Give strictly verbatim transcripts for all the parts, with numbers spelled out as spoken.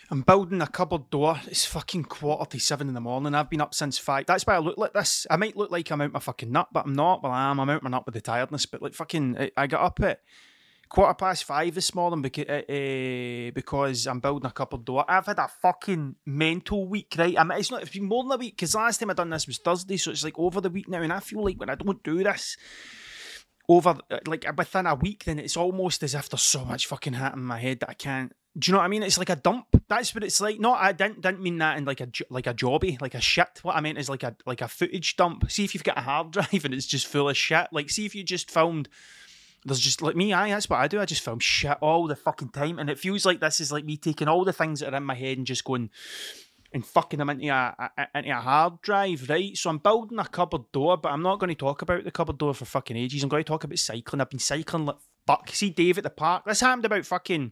I'm building a cupboard door. It's fucking quarter to seven in the morning. I've been up since five. That's why I look like this. I might look like I'm out my fucking nut, but I'm not. Well, I am. I'm out my nut with the tiredness. But like fucking, I- I got up at quarter past five this morning because, uh, uh, because I'm building a cupboard door. I've had a fucking mental week, right? I mean, it's not. It's been more than a week because last time I done this was Thursday, so it's like over the week now. And I feel like when I don't do this over like within a week, then it's almost as if there's so much fucking hat in my head that I can't. Do you know what I mean? It's like a dump. That's what it's like. No, I didn't didn't mean that in like a like a jobby, like a shit. What I meant is like a like a footage dump. See if you've got a hard drive and it's just full of shit. Like see if you just filmed. There's just like me. I that's what I do. I just film shit all the fucking time, and it feels like this is like me taking all the things that are in my head and just going and fucking them into a, a into a hard drive, right? So I'm building a cupboard door, but I'm not going to talk about the cupboard door for fucking ages. I'm going to talk about cycling. I've been cycling like fuck. See Dave at the park. This happened about fucking.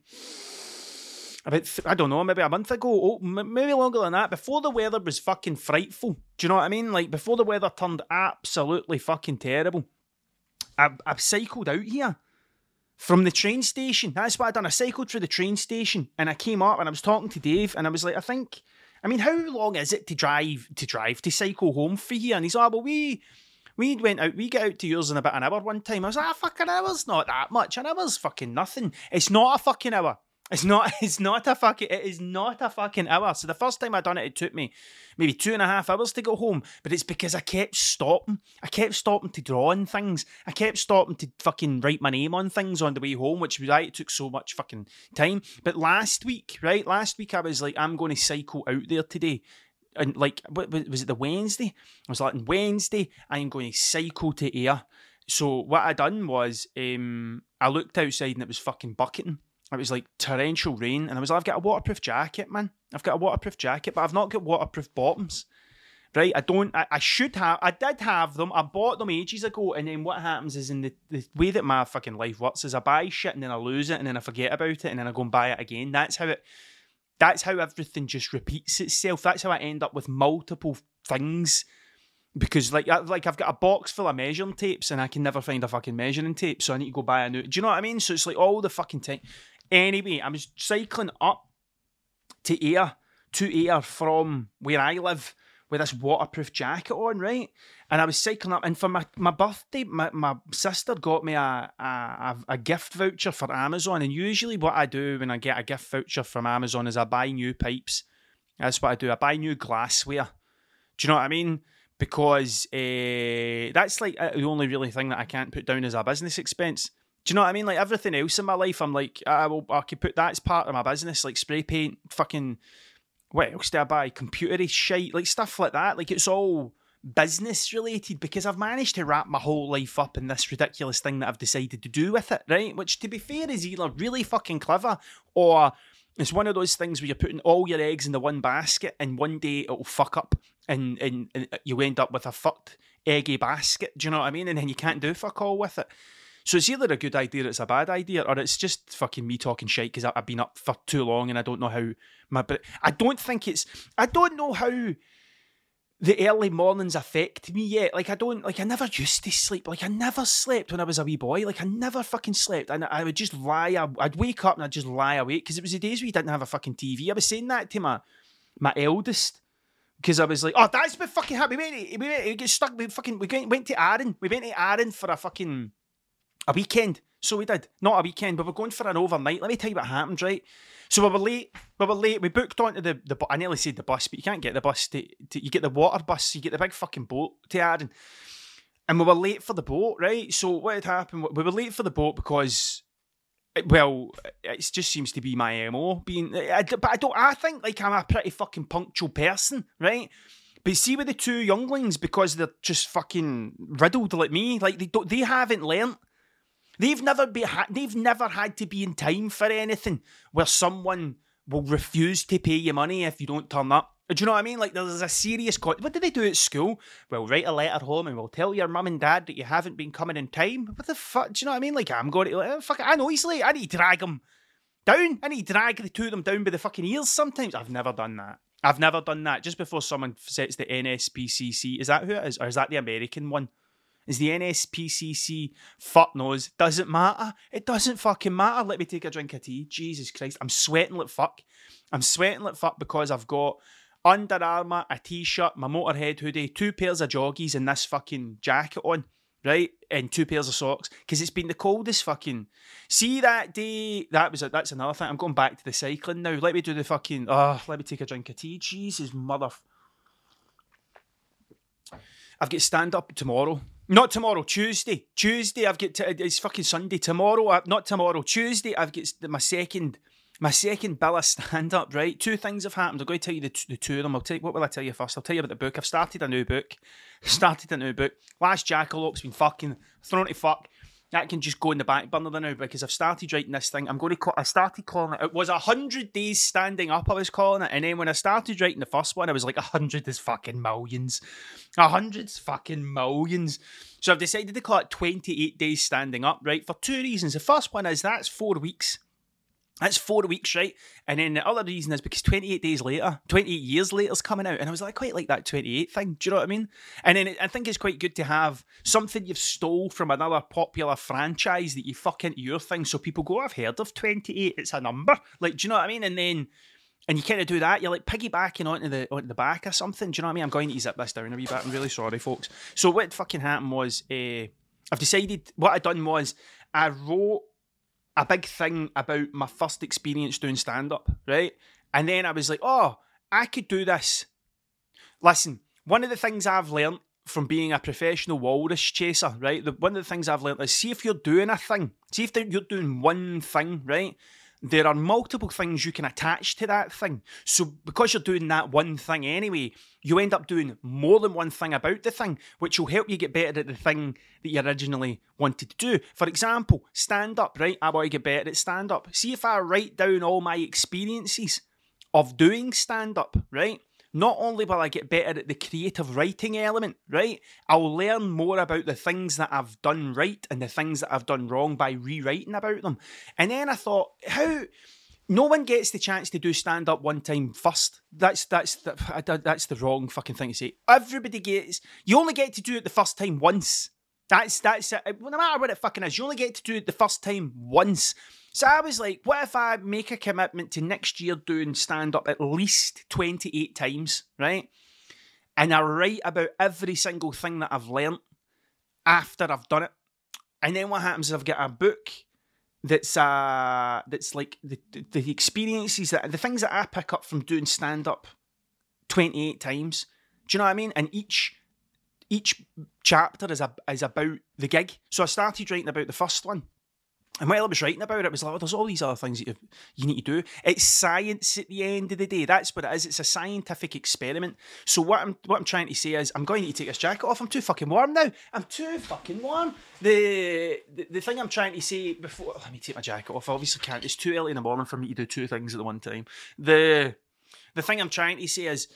About, th- I don't know, maybe a month ago, oh, m- maybe longer than that, before the weather was fucking frightful. Do you know what I mean? Like, before the weather turned absolutely fucking terrible. I, I cycled out here from the train station. That's what I done. I cycled through the train station and I came up and I was talking to Dave and I was like, I think, I mean, how long is it to drive, to drive, to cycle home for here? And he's like, oh, well, we... We went out, we get out to yours in about an hour one time. I was like, ah, fucking hour's not that much. An hour's fucking nothing. It's not a fucking hour. It's not, it's not a fucking, it is not a fucking hour. So the first time I done it, it took me maybe two and a half hours to go home. But it's because I kept stopping. I kept stopping to draw on things. I kept stopping to fucking write my name on things on the way home, which was why it took so much fucking time. But last week, right, last week I was like, I'm going to cycle out there today. And like, what was it the Wednesday? I was like, on Wednesday, I'm going to cycle to Ayr. So what I done was, um, I looked outside and it was fucking bucketing. It was like torrential rain, and I was like, I've got a waterproof jacket, man. I've got a waterproof jacket, but I've not got waterproof bottoms. Right? I don't, I, I should have, I did have them. I bought them ages ago, and then what happens is in the, the way that my fucking life works is I buy shit and then I lose it and then I forget about it and then I go and buy it again. That's how it, that's how everything just repeats itself. That's how I end up with multiple things. Because like, I, like I've got a box full of measuring tapes and I can never find a fucking measuring tape, so I need to go buy a new, do you know what I mean? So it's like all the fucking time. Anyway, I was cycling up to Ayr, to Ayr from where I live with this waterproof jacket on, right? And I was cycling up, and for my, my birthday, my, my sister got me a, a a gift voucher for Amazon. And usually what I do when I get a gift voucher from Amazon is I buy new pipes. That's what I do. I buy new glassware. Do you know what I mean? Because uh, that's like the only really thing that I can't put down as a business expense. Do you know what I mean? Like everything else in my life, I'm like, I will, I could put that as part of my business, like spray paint, fucking, what else do I buy? Computery shite, like stuff like that. Like it's all business related because I've managed to wrap my whole life up in this ridiculous thing that I've decided to do with it, right? Which, to be fair, is either really fucking clever or it's one of those things where you're putting all your eggs in the one basket and one day it'll fuck up and, and, and you end up with a fucked eggy basket. Do you know what I mean? And then you can't do fuck all with it. So it's either a good idea or it's a bad idea, or it's just fucking me talking shite because I've been up for too long and I don't know how my... But I don't think it's... I don't know how the early mornings affect me yet. Like, I don't... Like, I never used to sleep. Like, I never slept when I was a wee boy. Like, I never fucking slept. And I would just lie... I'd wake up and I'd just lie awake because it was the days where you didn't have a fucking T V. I was saying that to my, my eldest because I was like, oh, that's what fucking happened. We went, we went, we get stuck... We fucking... We went to Arran. We went to Arran for a fucking... A weekend. So we did. Not a weekend, but we're going for an overnight. Let me tell you what happened, right? So we were late. We were late. We booked onto the... the I nearly said the bus, but you can't get the bus. To, to You get the water bus. You get the big fucking boat to Arran. And we were late for the boat, right? So what had happened... We were late for the boat because... Well, it just seems to be my M O. Being, I, but I don't... I think like I'm a pretty fucking punctual person, right? But see with the two younglings, because they're just fucking riddled like me, like they don't, they haven't learnt. They've never be ha- they've never had to be in time for anything where someone will refuse to pay you money if you don't turn up. Do you know what I mean? Like there's a serious... Co- what do they do at school? Well, write a letter home and we'll tell your mum and dad that you haven't been coming in time. What the fuck? Do you know what I mean? Like I'm going to... Like, oh, fuck it, I know he's late. I need to drag him down. I need to drag the two of them down by the fucking ears sometimes. I've never done that. I've never done that. Just before someone sets the N S P C C. Is that who it is? Or is that the American one? Is the N S P C C fuck knows? Doesn't matter. It doesn't fucking matter. Let me take a drink of tea. Jesus Christ. I'm sweating like fuck. I'm sweating like fuck because I've got Under Armour, a t-shirt, my Motorhead hoodie, two pairs of joggies and this fucking jacket on, right? And two pairs of socks. Because it's been the coldest fucking... See that day... That was a, That's another thing. I'm going back to the cycling now. Let me do the fucking... Oh, let me take a drink of tea. Jesus, mother... I've got stand-up tomorrow. Not tomorrow, Tuesday. Tuesday, I've got... T- it's fucking Sunday. Tomorrow, uh, not tomorrow. Tuesday, I've got my second... My second bill of stand-up, right? Two things have happened. I'm going to tell you the, t- the two of them. I'll tell you, what will I tell you first? I'll tell you about the book. I've started a new book. Started a new book. Last Jackalope's been fucking thrown to fuck. That can just go in the back burner now because I've started writing this thing. I'm going to call, I started calling it, it was one hundred days standing up, I was calling it. And then when I started writing the first one, I was like, one hundred is fucking millions. one hundred's fucking millions. So I've decided to call it twenty-eight days standing up, right? For two reasons. The first one is that's four weeks. That's four weeks, right? And then the other reason is because twenty-eight days later, twenty-eight years later is coming out. And I was like, I quite like that twenty-eight thing. Do you know what I mean? And then it, I think it's quite good to have something you've stole from another popular franchise that you fuck into your thing. So people go, I've heard of twenty-eight. It's a number. Like, do you know what I mean? And then, and you kind of do that. You're like piggybacking onto the onto the back or something. Do you know what I mean? I'm going to zip this down a wee bit. I'm really sorry, folks. So what fucking happened was, uh, I've decided, what I done was, I wrote a big thing about my first experience doing stand-up, right? And then I was like, oh, I could do this. Listen, one of the things I've learnt from being a professional walrus chaser, right? The, one of the things I've learnt is, see if you're doing a thing, see if you're doing one thing, right? There are multiple things you can attach to that thing. So because you're doing that one thing anyway, you end up doing more than one thing about the thing, which will help you get better at the thing that you originally wanted to do. For example, stand-up, right? I want to get better at stand-up. See if I write down all my experiences of doing stand-up, right? Not only will I get better at the creative writing element, right? I'll learn more about the things that I've done right and the things that I've done wrong by rewriting about them. And then I thought, how... No one gets the chance to do stand-up one time first. That's that's the, that's the wrong fucking thing to say. Everybody gets... You only get to do it the first time once. That's that's it. No matter what it fucking is, you only get to do it the first time once. So I was like, what if I make a commitment to next year doing stand-up at least twenty-eight times, right? And I write about every single thing that I've learnt after I've done it. And then what happens is I've got a book that's uh that's like the the experiences, that the things that I pick up from doing stand-up twenty-eight times. Do you know what I mean? And each each chapter is a, is about the gig. So I started writing about the first one. And while I was writing about it, it was like, oh, there's all these other things that you, you need to do. It's science at the end of the day. That's what it is. It's a scientific experiment. So what I'm what I'm trying to say is, I'm going to need to take this jacket off. I'm too fucking warm now. I'm too fucking warm. The, the the thing I'm trying to say before... Let me take my jacket off. I obviously can't. It's too early in the morning for me to do two things at the one time. The the thing I'm trying to say is,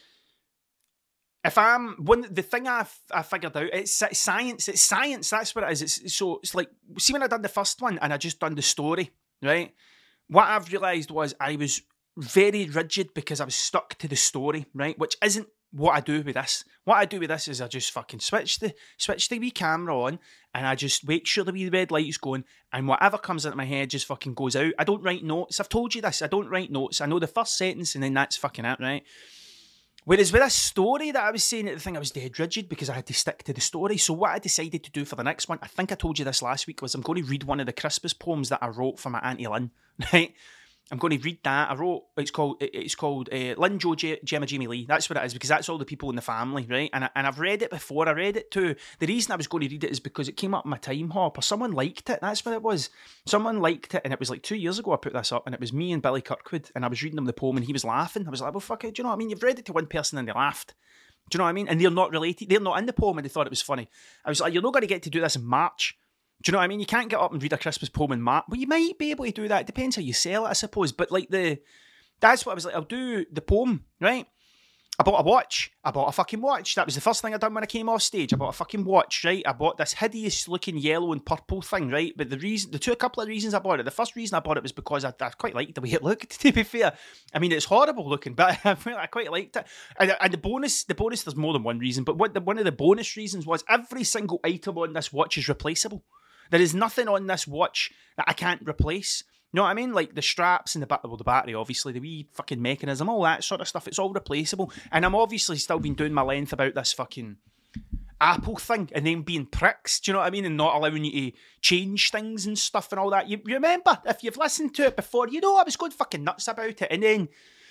if I'm one, the thing I I figured out, it's, it's science. It's science. That's what it is. It's so it's like, see when I done the first one and I just done the story, right? What I've realised was I was very rigid because I was stuck to the story, right? Which isn't what I do with this. What I do with this is I just fucking switch the switch the wee camera on and I just make sure the wee red light's going and whatever comes into my head just fucking goes out. I don't write notes. I've told you this. I don't write notes. I know the first sentence and then that's fucking it, right? Whereas with this story that I was saying at the thing, I was dead rigid because I had to stick to the story. So what I decided to do for the next one, I think I told you this last week, was I'm going to read one of the Christmas poems that I wrote for my Auntie Lynn, right? I'm going to read that. I wrote, it's called, it's called uh, Lynn, Joe, G- Gemma, Jamie Lee. That's what it is, because that's all the people in the family, right? And, I, and I've read it before. I read it too. The reason I was going to read it is because it came up in my time hop, or someone liked it. That's what it was. Someone liked it, and it was like two years ago I put this up, and it was me and Billy Kirkwood, and I was reading him the poem, and he was laughing. I was like, well, fuck it, do you know what I mean? You've read it to one person, and they laughed. Do you know what I mean? And they're not related. They're not in the poem, and they thought it was funny. I was like, you're not going to get to do this in March. Do you know what I mean? You can't get up and read a Christmas poem in March. Well, you might be able to do that. It depends how you sell it, I suppose. But like the, that's what I was like, I'll do the poem, right? I bought a watch. I bought a fucking watch. That was the first thing I done when I came off stage. I bought a fucking watch, right? I bought this hideous looking yellow and purple thing, right? But the reason, the two, a couple of reasons I bought it. The first reason I bought it was because I, I quite liked the way it looked, to be fair. I mean, it's horrible looking, but I, I quite liked it. And, and the bonus, the bonus, there's more than one reason, but what the, one of the bonus reasons was every single item on this watch is replaceable. There is nothing on this watch that I can't replace. You know what I mean? Like the straps and the, ba- well, the battery, obviously, the wee fucking mechanism, all that sort of stuff. It's all replaceable. And I'm obviously still been doing my length about this fucking Apple thing and them being pricks, do you know what I mean? And not allowing you to change things and stuff and all that. You, you remember, if you've listened to it before, you know I was going fucking nuts about it. And then,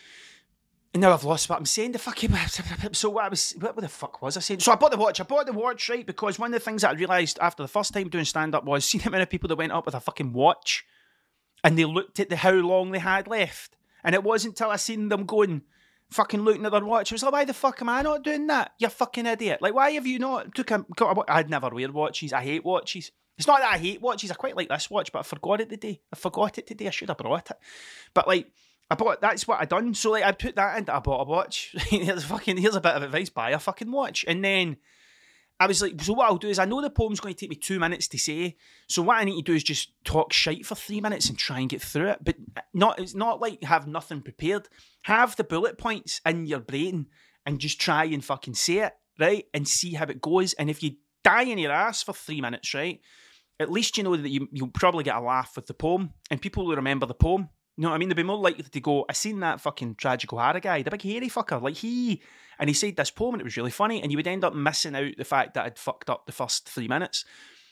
and now I've lost what I'm saying. The fucking, so what I was, what the fuck was I saying? So I bought the watch. I bought the watch, right? Because one of the things that I realised after the first time doing stand-up was seeing how many people that went up with a fucking watch and they looked at the how long they had left. And it wasn't until I seen them going, fucking looking at their watch. I was like, why the fuck am I not doing that? You fucking idiot. Like, why have you not took a, got a watch? I'd never wear watches. I hate watches. It's not that I hate watches. I quite like this watch, but I forgot it today. I forgot it today. I should have brought it. But like, I bought, that's what I done. So like, I put that into, I bought a watch. here's fucking, here's a bit of advice, buy a fucking watch. And then I was like, so what I'll do is I know the poem's going to take me two minutes to say. So what I need to do is just talk shite for three minutes and try and get through it. But not, it's not like have nothing prepared. Have the bullet points in your brain and just try and fucking say it, right? And see how it goes. And if you die in your ass for three minutes, right? At least you know that you, you'll probably get a laugh with the poem. And people will remember the poem. You know what I mean? They'd be more likely to go, I seen that fucking Tragic O'Hara guy, the big hairy fucker, like he, and he said this poem and it was really funny, and you would end up missing out the fact that I'd fucked up the first three minutes.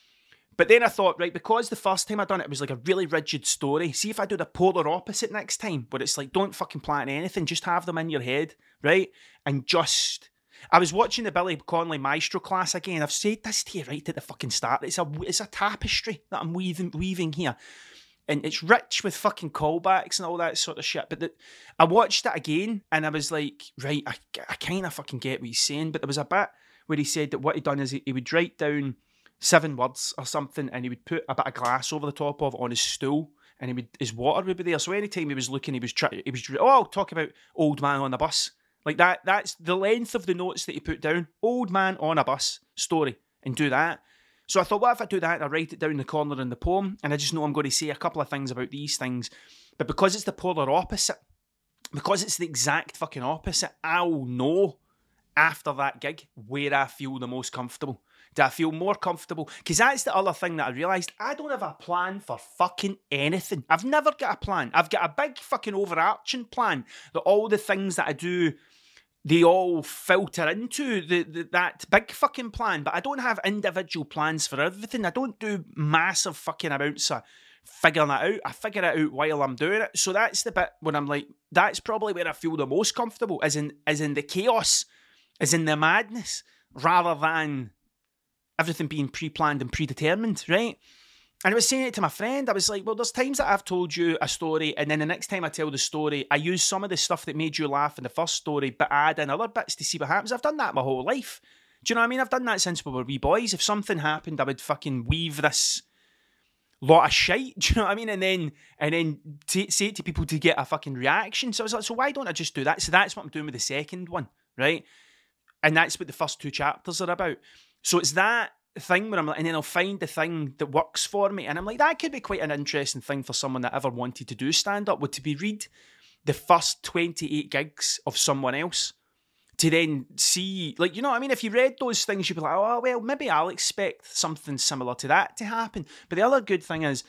But then I thought, right, because the first time I done it, it was like a really rigid story. See if I do the polar opposite next time, where it's like, don't fucking plan anything, just have them in your head, right? And just, I was watching the Billy Connolly Maestro class again. I've said this to you right at the fucking start. It's a, it's a tapestry that I'm weaving, weaving here. And it's rich with fucking callbacks and all that sort of shit. But the, I watched it again and I was like, right, I, I kind of fucking get what he's saying. But there was a bit where he said that what he'd done is he, he would write down seven words or something and he would put a bit of glass over the top of it on his stool and he would, his water would be there. So anytime he was looking, he was trying, he was, oh, I'll talk about Old Man on the Bus. Like that, that's the length of the notes that he put down. Old Man on a Bus story, and do that. So I thought, what if I do that and I write it down in the corner in the poem and I just know I'm going to say a couple of things about these things. But because it's the polar opposite, because it's the exact fucking opposite, I'll know after that gig where I feel the most comfortable. Do I feel more comfortable? Because that's the other thing that I realised. I don't have a plan for fucking anything. I've never got a plan. I've got a big fucking overarching plan that all the things that I do, they all filter into the, the that big fucking plan, but I don't have individual plans for everything. I don't do massive fucking amounts of figuring that out. I figure it out while I'm doing it. So that's the bit when I'm like, that's probably where I feel the most comfortable, as in, as in the chaos, as in the madness, rather than everything being pre-planned and predetermined, right? And I was saying it to my friend, I was like, well, there's times that I've told you a story, and then the next time I tell the story, I use some of the stuff that made you laugh in the first story, but add in other bits to see what happens. I've done that my whole life. Do you know what I mean? I've done that since we were wee boys. If something happened, I would fucking weave this lot of shite, do you know what I mean? And then and then t- say it to people to get a fucking reaction. So I was like, so why don't I just do that? So that's what I'm doing with the second one, right? And that's what the first two chapters are about. So it's that thing where I'm like, and then I'll find the thing that works for me, and I'm like, that could be quite an interesting thing for someone that ever wanted to do stand-up, would to be read the first twenty-eight gigs of someone else to then see, like, you know what I mean? If you read those things, you'd be like, oh, well, maybe I'll expect something similar to that to happen. But the other good thing is,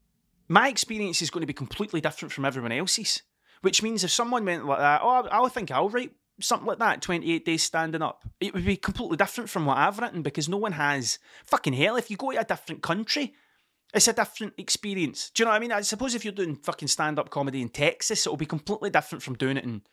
my experience is going to be completely different from everyone else's, which means if someone went like that, oh, I think I'll write something like that, twenty-eight days standing up, it would be completely different from what I've written, because no one has, fucking hell, if you go to a different country, it's a different experience. Do you know what I mean? I suppose if you're doing fucking stand-up comedy in Texas, it'll be completely different from doing it in,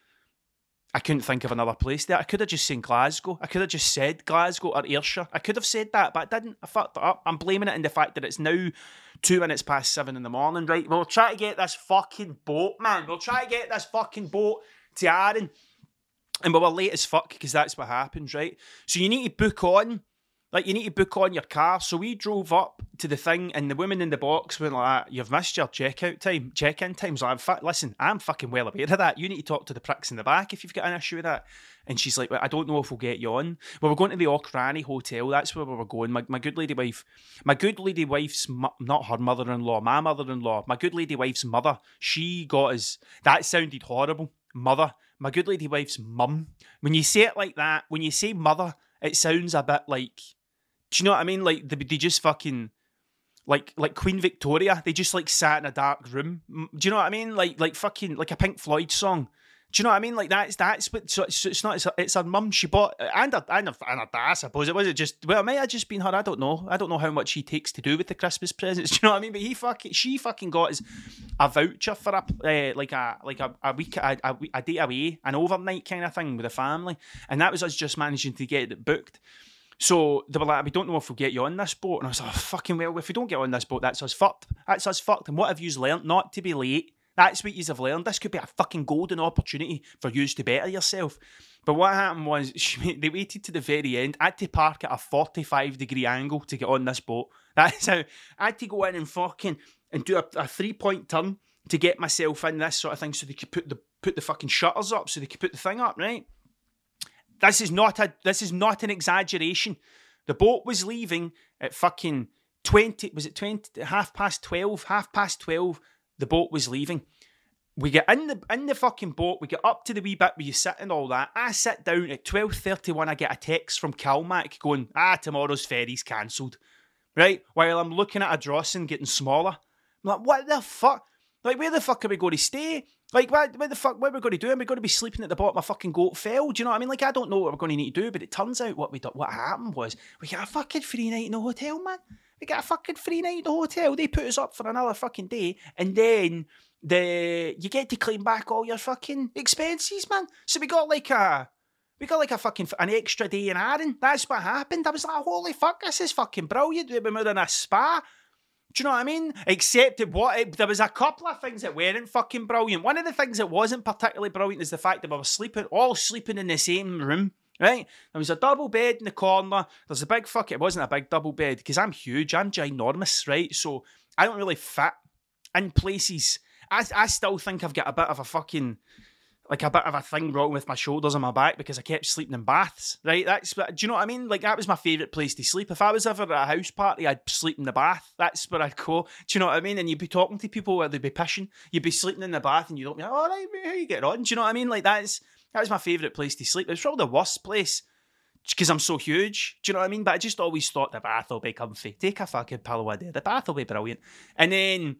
I couldn't think of another place there. I could have just said Glasgow. I could have just said Glasgow or Ayrshire. I could have said that, but I didn't. I fucked it up. I'm blaming it in the fact that it's now two minutes past seven in the morning, right? We'll try to get this fucking boat, man. We'll try to get this fucking boat to Arran. And we were late as fuck, because that's what happens, right? So you need to book on Like, you need to book on your car. So we drove up to the thing, and the woman in the box went like, "You've missed your checkout time, check-in time." So I'm fa- listen, I'm fucking well aware of that. You need to talk to the pricks in the back if you've got an issue with that. And she's like, well, I don't know if we'll get you on. Well, we're going to the Auchrani Hotel. That's where we were going. My, my good lady wife, my good lady wife's, mo- not her mother-in-law, my mother-in-law, my good lady wife's mother, she got us, that sounded horrible, mother. My good lady wife's mum. When you say it like that, when you say mother, it sounds a bit like, do you know what I mean? Like, they, they just fucking, like like Queen Victoria, they just like sat in a dark room. Do you know what I mean? Like like fucking, like a Pink Floyd song. Do you know what I mean? Like, that's, that's what, so it's, it's not, it's, it's her mum, she bought, and her, and her, and her dad, I suppose. It was it just, well, it might have just been her, I don't know. I don't know how much he takes to do with the Christmas presents, do you know what I mean? But he fucking, she fucking got us a voucher for a, uh, like a, like a, a week, a, a, a day away, an overnight kind of thing with the family. And that was us just managing to get it booked. So they were like, we don't know if we'll get you on this boat. And I was like, oh, fucking well, if we don't get on this boat, that's us fucked. That's us fucked. And what have you learnt? Not to be late. That's what you have learned. This could be a fucking golden opportunity for you to better yourself. But what happened was, she, they waited to the very end. I had to park at a forty-five degree angle to get on this boat. That's how I had to go in and fucking and do a, a three point turn to get myself in this sort of thing, so they could put the put the fucking shutters up, so they could put the thing up, right? This is not a this is not an exaggeration. The boat was leaving at fucking twenty. Was it twenty? Half past twelve. Half past twelve. The boat was leaving. We get in the in the fucking boat. We get up to the wee bit where you sit and all that. I sit down at twelve thirty-one. I get a text from Calmac going, ah, tomorrow's ferry's cancelled. Right? While I'm looking at a Drossen getting smaller. I'm like, what the fuck? Like, where the fuck are we going to stay? Like, what, where the fuck, what are we going to do? Are we going to be sleeping at the bottom of a fucking goat fell? Do you know what I mean? Like, I don't know what we're going to need to do, but it turns out what we do, what happened was, we got a fucking free night in the hotel, man. We got a fucking free night in the hotel. They put us up for another fucking day, and then the you get to claim back all your fucking expenses, man. So we got like a, we got like a fucking, an extra day in Arran. That's what happened. I was like, holy fuck, this is fucking brilliant. We were in a spa. Do you know what I mean? Except it, what it, there was a couple of things that weren't fucking brilliant. One of the things that wasn't particularly brilliant is the fact that we were sleeping, all sleeping in the same room, right? There was a double bed in the corner. There's a big fuck. It wasn't a big double bed because I'm huge. I'm ginormous, right? So I don't really fit in places. I I still think I've got a bit of a fucking, like a bit of a thing wrong with my shoulders and my back because I kept sleeping in baths, right? That's, do you know what I mean? Like, that was my favourite place to sleep. If I was ever at a house party, I'd sleep in the bath. That's where I'd go. Do you know what I mean? And you'd be talking to people where they'd be pissing. You'd be sleeping in the bath and you'd be like, all right, mate, how you getting on? Do you know what I mean? Like, that's, that was my favourite place to sleep. It's probably the worst place because I'm so huge. Do you know what I mean? But I just always thought the bath will be comfy. Take a fucking pillow a day. The bath will be brilliant. And then,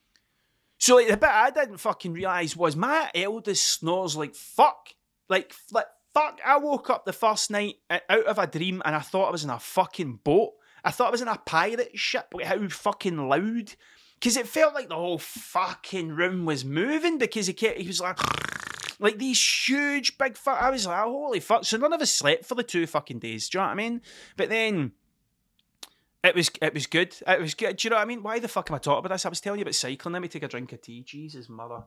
so like, the bit I didn't fucking realise was my eldest snores like fuck. Like, like fuck. I woke up the first night out of a dream and I thought I was in a fucking boat. I thought I was in a pirate ship. Like, how fucking loud. Because it felt like the whole fucking room was moving because he kept, he was like, like these huge big fuck. I was like, oh, holy fuck. So none of us slept for the two fucking days. Do you know what I mean? But then, It was it was good. It was good. Do you know what I mean? Why the fuck am I talking about this? I was telling you about cycling. Let me take a drink of tea. Jesus, mother.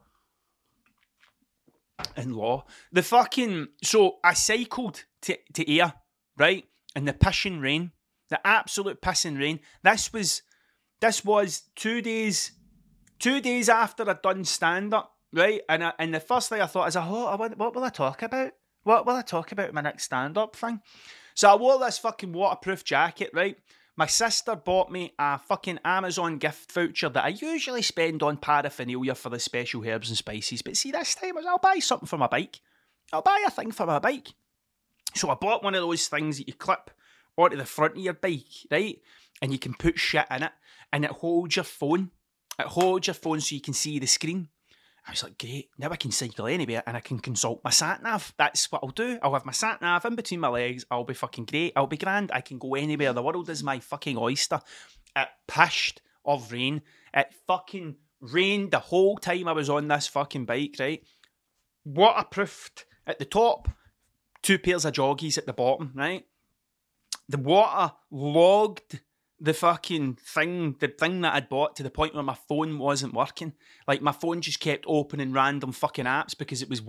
In law. The fucking... So, I cycled to, to Ayr, right? In the pissing rain. The absolute pissing rain. This was... This was two days... Two days after I'd done stand-up, right? And I, and the first thing I thought is, oh, what will I talk about? What will I talk about in my next stand-up thing? So, I wore this fucking waterproof jacket, right? My sister bought me a fucking Amazon gift voucher that I usually spend on paraphernalia for the special herbs and spices. But see, this time I was, I'll buy something for my bike. I'll buy a thing for my bike. So I bought one of those things that you clip onto the front of your bike, right? And you can put shit in it. And it holds your phone. It holds your phone so you can see the screen. I was like, great, now I can cycle anywhere and I can consult my sat-nav. That's what I'll do. I'll have my sat-nav in between my legs. I'll be fucking great. I'll be grand. I can go anywhere. The world is my fucking oyster. It pished of rain. It fucking rained the whole time I was on this fucking bike, right? Waterproofed at the top. Two pairs of joggies at the bottom, right? The water logged the fucking thing, the thing that I'd bought to the point where my phone wasn't working. Like, my phone just kept opening random fucking apps because it was wet.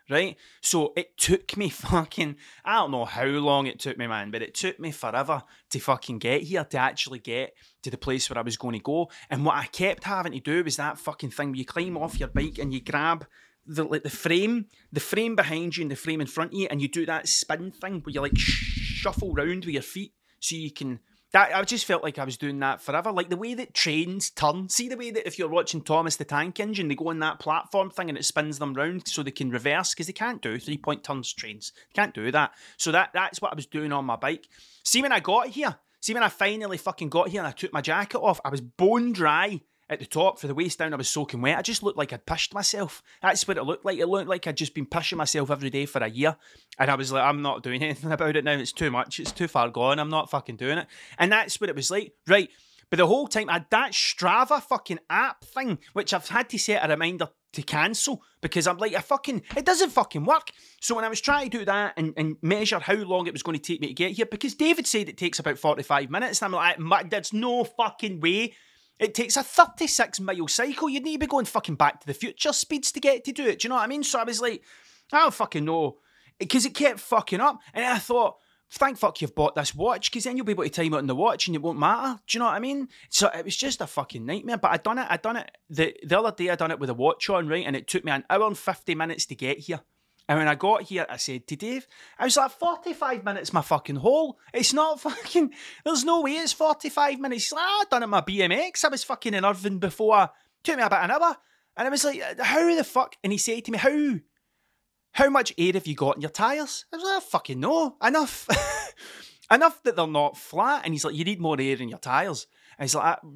right? So it took me fucking, I don't know how long it took me, man, but it took me forever to fucking get here, to actually get to the place where I was going to go. And what I kept having to do was that fucking thing where you climb off your bike and you grab the like the frame, the frame behind you and the frame in front of you, and you do that spin thing where you like shuffle round with your feet so you can... That, I just felt like I was doing that forever. Like the way that trains turn. See the way that if you're watching Thomas the Tank Engine, they go on that platform thing and it spins them round so they can reverse, because they can't do three-point turns trains. They can't do that. So that that's what I was doing on my bike. See when I got here, see when I finally fucking got here and I took my jacket off, I was bone dry at the top. For the waist down, I was soaking wet. I just looked like I'd pissed myself. That's what it looked like. It looked like I'd just been pissing myself every day for a year. And I was like, I'm not doing anything about it now. It's too much. It's too far gone. I'm not fucking doing it. And that's what it was like. Right. But the whole time, I had that Strava fucking app thing, which I've had to set a reminder to cancel, because I'm like, I fucking, it doesn't fucking work. So when I was trying to do that and, and measure how long it was going to take me to get here, because David said it takes about forty-five minutes, and I'm like, there's no fucking way. It takes a thirty-six mile cycle. You'd need to be going fucking Back to the Future speeds to get to do it. Do you know what I mean? So I was like, I don't fucking know. Because it kept fucking up. And I thought, thank fuck you've bought this watch, because then you'll be able to time it on the watch and it won't matter. Do you know what I mean? So it was just a fucking nightmare. But I done it, I done it, the, the other day I done it with a watch on, right? And it took me an hour and fifty minutes to get here. And when I got here, I said to Dave, I was like, forty-five minutes my fucking hole. It's not fucking, there's no way it's forty-five minutes. He's like, ah, I done it on my B M X. I was fucking in Irvine before. It took me about an hour. And I was like, how the fuck? And he said to me, how, how much air have you got in your tyres? I was like, I fucking know. Enough. Enough that they're not flat. And he's like, you need more air in your tyres. And he's like,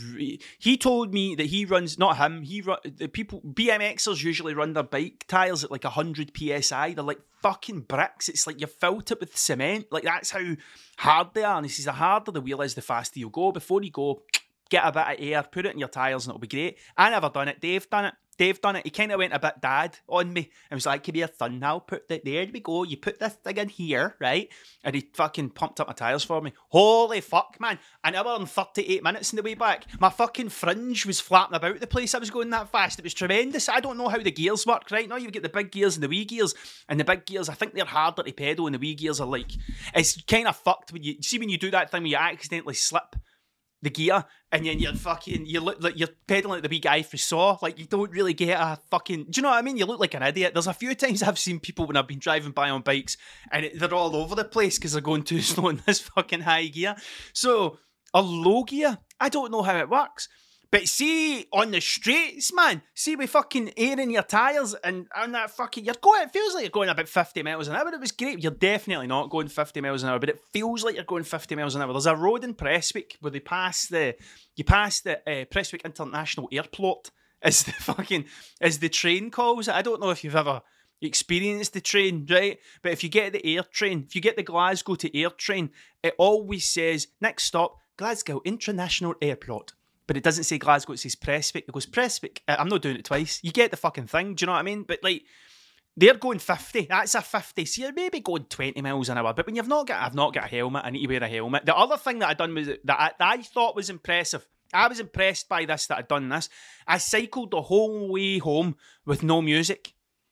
he told me that he runs, not him, he run, the people, B M Xers usually run their bike tyres at like one hundred P S I. They're like fucking bricks. It's like you've filled it with cement. Like that's how hard they are. And he says, the harder the wheel is, the faster you'll go. Before you go, get a bit of air, put it in your tyres and it'll be great. I never done it. Dave done it. Dave done it. He kind of went a bit dad on me and was like, come here, son, now put that, there we go. You put this thing in here, right? And he fucking pumped up my tyres for me. Holy fuck, man. An hour and thirty-eight minutes in the way back. My fucking fringe was flapping about the place. I was going that fast. It was tremendous. I don't know how the gears work, right? Now you get the big gears and the wee gears. And the big gears, I think they're harder to pedal, and the wee gears are like, it's kind of fucked when you, see when you do that thing where you accidentally slip the gear, and then you're fucking, you look like you're pedaling like the wee guy for Saw. Like, you don't really get a fucking, do you know what I mean? You look like an idiot. There's a few times I've seen people when I've been driving by on bikes, and it, they're all over the place because they're going too slow in this fucking high gear. So, a low gear, I don't know how it works. But see, on the straights, man, see with fucking air in your tyres and on that fucking, you're going, it feels like you're going about fifty miles an hour. It was great. You're definitely not going fifty miles an hour, but it feels like you're going fifty miles an hour. There's a road in Prestwick where they pass the, you pass the uh, Prestwick International Airport as the fucking, as the train calls it. I don't know if you've ever experienced the train, right? But if you get the air train, if you get the Glasgow to air train, it always says, next stop, Glasgow International Airport. But it doesn't say Glasgow, it says Prestwick. It goes Prestwick. I'm not doing it twice. You get the fucking thing, do you know what I mean? But like, they're going fifty. That's a fifty. So you're maybe going twenty miles an hour. But when you've not got, I've not got a helmet, I need to wear a helmet. The other thing that I done was, that I, that I thought was impressive, I was impressed by this, that I'd done this. I cycled the whole way home with no music.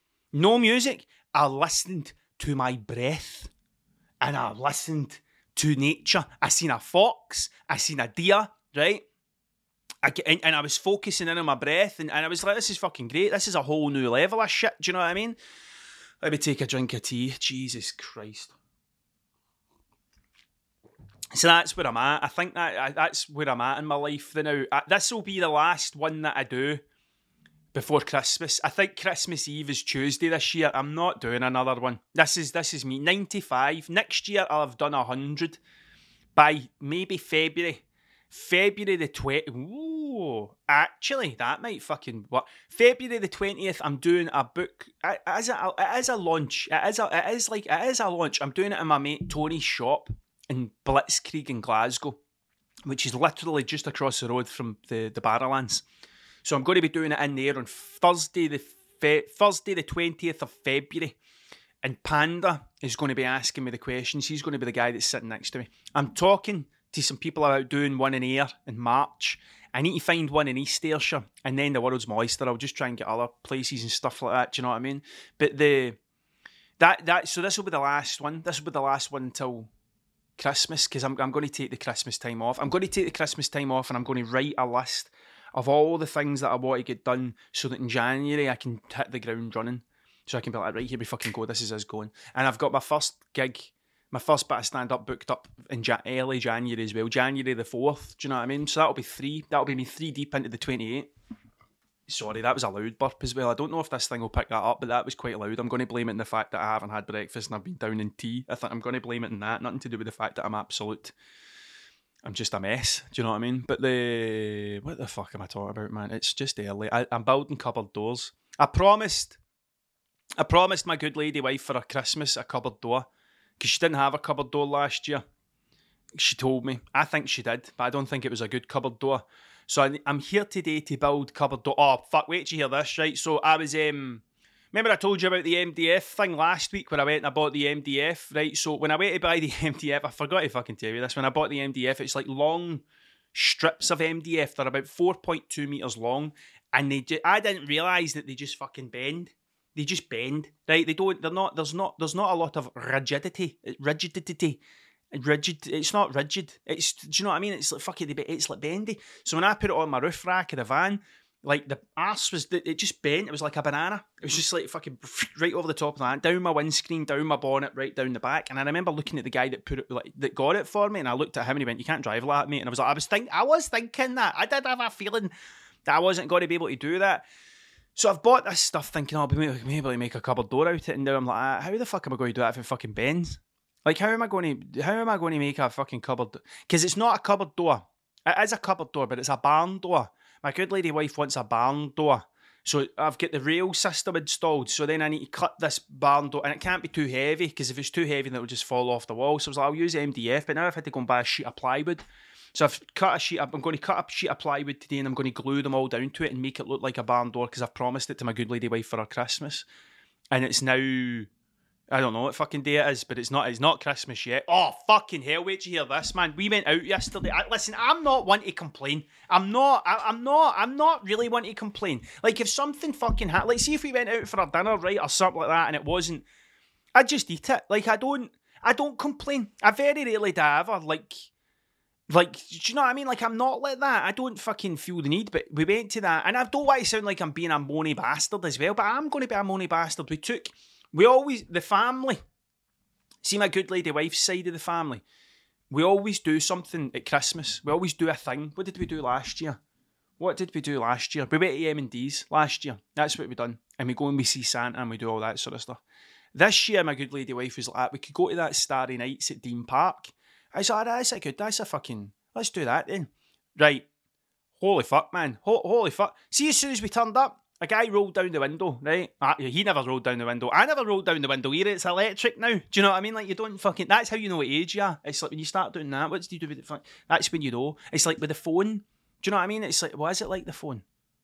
No music. I listened to my breath. And I listened to nature. I seen a fox. I seen a deer, right? I, and, and I was focusing in on my breath, and, and I was like, this is fucking great. This is a whole new level of shit. Do you know what I mean? Let me take a drink of tea. Jesus Christ. So that's where I'm at. I think that I, that's where I'm at in my life now. This will be the last one that I do before Christmas. I think Christmas Eve is Tuesday this year. I'm not doing another one. This is this is me. ninety-five. Next year I'll have done one hundred. By maybe February. February the twentieth. Ooh, actually, that might fucking work. February the twentieth, I'm doing a book. It is a, it is a launch. It is, a, it is like, it is a launch. I'm doing it in my mate Tony's shop in Blitzkrieg in Glasgow, which is literally just across the road from the, the Barrowlands. So I'm going to be doing it in there on Thursday the, fe- Thursday the twentieth of February. And Panda is going to be asking me the questions. He's going to be the guy that's sitting next to me. I'm talking to some people about doing one in air in March, I need to find one in East Ayrshire, and then the world's my oyster. I'll just try and get other places and stuff like that. Do you know what I mean? But the that that so this will be the last one. This will be the last one until Christmas, because I'm I'm going to take the Christmas time off. I'm going to take the Christmas time off, and I'm going to write a list of all the things that I want to get done, so that in January I can hit the ground running. So I can be like, right, here we fucking go. This is us going. And I've got my first gig. My first bit of stand-up booked up in ja- early January as well. January the fourth, do you know what I mean? So that'll be three. That'll be me three deep into the twenty-eight. Sorry, that was a loud burp as well. I don't know if this thing will pick that up, but that was quite loud. I'm going to blame it on the fact that I haven't had breakfast and I've been down in tea. I think I'm going to blame it on that. Nothing to do with the fact that I'm absolute... I'm just a mess, do you know what I mean? But the... What the fuck am I talking about, man? It's just early. I, I'm building cupboard doors. I promised... I promised my good lady wife for her Christmas a cupboard door. Because she didn't have a cupboard door last year. She told me. I think she did, but I don't think it was a good cupboard door. So I, I'm here today to build cupboard door. Oh, fuck, wait till you hear this, right? So I was, um, remember I told you about the M D F thing last week where I went and I bought the M D F, right? So when I went to buy the M D F, I forgot to fucking tell you this. When I bought the M D F, it's like long strips of M D F. They're about four point two metres long. And they ju- I didn't realise that they just fucking bend. They just bend, right? They don't. They're not. There's not. There's not a lot of rigidity. Rigidity. Rigid. It's not rigid. It's. Do you know what I mean? It's like fucking. It's like bendy. So when I put it on my roof rack of the van, like the arse was. It just bent. It was like a banana. It was just like fucking right over the top of that, down my windscreen, down my bonnet, right down the back. And I remember looking at the guy that put it, like that got it for me, and I looked at him and he went, "You can't drive like that, mate." And I was like, I was think. I was thinking that. I did have a feeling that I wasn't going to be able to do that. So I've bought this stuff thinking, oh, I'll be able to make a cupboard door out of it, and now I'm like, ah, how the fuck am I going to do that if it fucking bends? Like, how am I going to, how am I going to make a fucking cupboard? Because it's not a cupboard door. It is a cupboard door, but it's a barn door. My good lady wife wants a barn door. So I've got the rail system installed, so then I need to cut this barn door, and it can't be too heavy, because if it's too heavy, then it'll just fall off the wall. So I was like, I'll use M D F, but now I've had to go and buy a sheet of plywood. So I've cut a sheet. I'm going to cut a sheet of plywood today, and I'm going to glue them all down to it and make it look like a barn door, because I've promised it to my good lady wife for her Christmas. And it's now, I don't know what fucking day it is, but it's not. It's not Christmas yet. Oh fucking hell! Wait till you hear this, man. We went out yesterday. I, listen, I'm not one to complain. I'm not. I, I'm not. I'm not really one to complain. Like if something fucking happened, like see if we went out for a dinner, right, or something like that, and it wasn't, I'd just eat it. Like I don't. I don't complain. I very rarely do ever like. Like, do you know what I mean? Like, I'm not like that. I don't fucking feel the need, but we went to that. And I don't want to sound like I'm being a moany bastard as well, but I'm going to be a moany bastard. We took, we always, the family, see my good lady wife's side of the family, we always do something at Christmas. We always do a thing. What did we do last year? What did we do last year? We went to M and D's last year. That's what we done. And we go and we see Santa and we do all that sort of stuff. This year, my good lady wife was like, we could go to that Starry Nights at Dean Park. I was like, that's a good, that's a fucking, let's do that then. Right. Holy fuck, man. Ho- holy fuck. See, as soon as we turned up, a guy rolled down the window, right? Uh, he never rolled down the window. I never rolled down the window either. It's electric now. Do you know what I mean? Like, you don't fucking, that's how you know what age you are. It's like when you start doing that, what do you do with it? That's when you know. It's like with the phone. Do you know what I mean? It's like, what is it like the phone?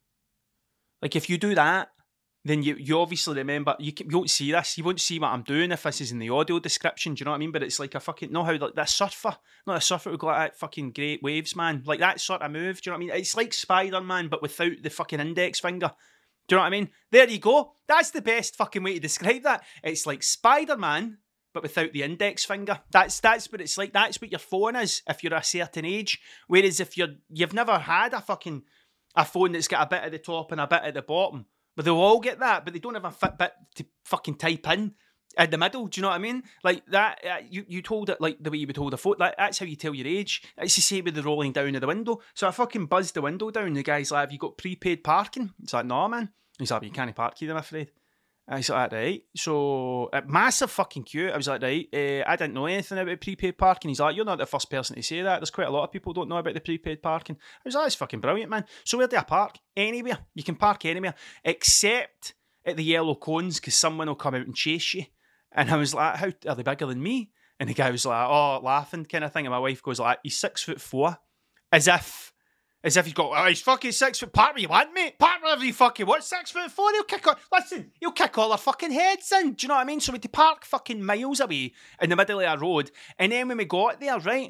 Like, if you do that, then you, you obviously remember, you, can, you won't see this, you won't see what I'm doing if this is in the audio description, do you know what I mean? But it's like a fucking, know how like that surfer, not a surfer would go like that fucking great waves, man. Like that sort of move, do you know what I mean? It's like Spider-Man, but without the fucking index finger. Do you know what I mean? There you go. That's the best fucking way to describe that. It's like Spider-Man, but without the index finger. That's that's what it's like. That's what your phone is if you're a certain age. Whereas if you're, you've never had a fucking, a phone that's got a bit at the top and a bit at the bottom, but they'll all get that, but they don't have a fit bit to fucking type in in the middle. Do you know what I mean? Like that, uh, you, you told it like the way you would hold a phone. That, that's how you tell your age. It's the same with the rolling down of the window. So I fucking buzzed the window down. The guy's like, have you got prepaid parking? He's like, no, man. He's like, you can't park here, I'm afraid. I was like, right. So, uh, massive fucking queue. I was like, right, uh, I didn't know anything about prepaid parking. He's like, you're not the first person to say that. There's quite a lot of people who don't know about the prepaid parking. I was like, that's fucking brilliant, man. So where do I park? Anywhere. You can park anywhere. Except at the yellow cones, because someone will come out and chase you. And I was like, how are they bigger than me? And the guy was like, oh, laughing kind of thing. And my wife goes like, he's six foot four. As if... As if he's got, oh, he's fucking six foot, park where you want, mate. Park wherever you fucking want. Six foot four, he'll kick all, listen, he'll kick all our fucking heads in. Do you know what I mean? So we had to park fucking miles away in the middle of a road. And then when we got there, right,